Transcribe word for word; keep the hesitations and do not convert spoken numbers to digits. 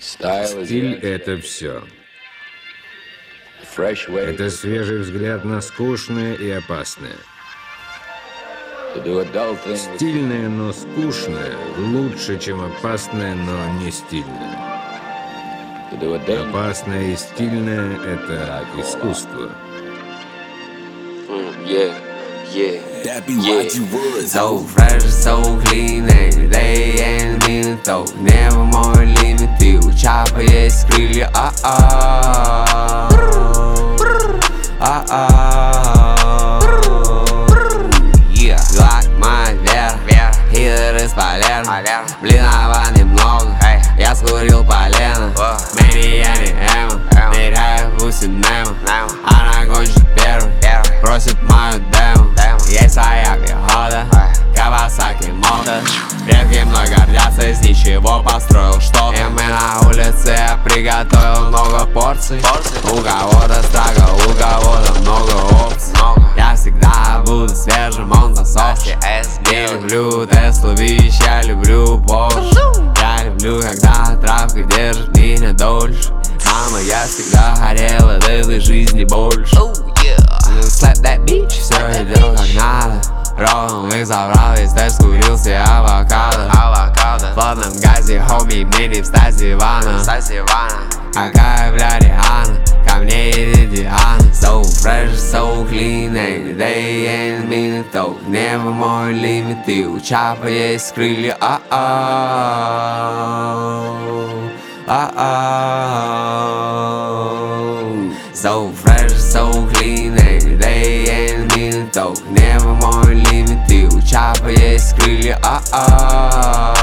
Стиль — это все. Это свежий взгляд на скучное и опасное. Стильное, но скучное лучше, чем опасное, но не стильное. Опасное и стильное — это искусство. Yeah, yeah, yeah. So fresh, so clean, every day and minute, though never more limit. Ты у чапа есть крылья, а-а, а-а. Глак моя вера, хилер из Палермо. Блинова немного, я скурил полено. Мэри я не эмо, ныряю в усинемо. Она гонщик первый, просит мою демо. Есть своя пехота, Кавасаки мода. Предки мной гордятся, из ничего построил что-то. И мы на улице, я приготовил много порций. У кого-то страга, у кого-то много опций. Я всегда буду свежим, он засох. Не люблю Теслу, вещь, я люблю Порш. Я люблю, когда травка держит меня дольше. Мама, я всегда хотел от этой жизни больше. Slap that bitch, все идет как надо. Ровно их забрал, весь тест курил себе авокадо. В плотном газе, хоми, мне не встать с дивана. Какая, бля, Риhanna, ко мне едет Диана. So fresh, so clean, every day and minute, though never more limit. И у чапа есть крылья, а-а, а-а. So fresh, so clean, every day and minute, though never more limit. И у чапа есть крылья, а-а.